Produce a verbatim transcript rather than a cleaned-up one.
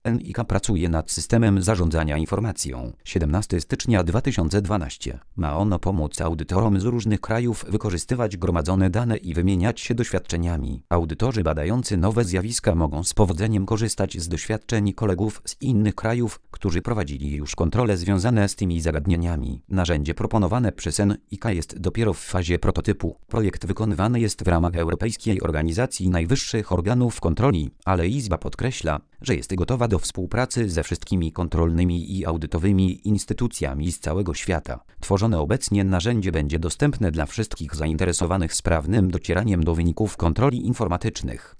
N I K pracuje nad systemem zarządzania informacją. siedemnastego stycznia dwa tysiące dwunastego. Ma ono pomóc audytorom z różnych krajów wykorzystywać gromadzone dane i wymieniać się doświadczeniami. Audytorzy badający nowe zjawiska mogą z powodzeniem korzystać z doświadczeń kolegów z innych krajów, którzy prowadzili już kontrole związane z tymi zagadnieniami. Narzędzie proponowane przez N I K jest dopiero w fazie prototypu. Projekt wykonywany jest w ramach Europejskiej Organizacji Najwyższych Organów Kontroli, ale Izba podkreśla, że jest gotowa do współpracy ze wszystkimi kontrolnymi i audytowymi instytucjami z całego świata. Tworzone obecnie narzędzie będzie dostępne dla wszystkich zainteresowanych sprawnym docieraniem do wyników kontroli informatycznych.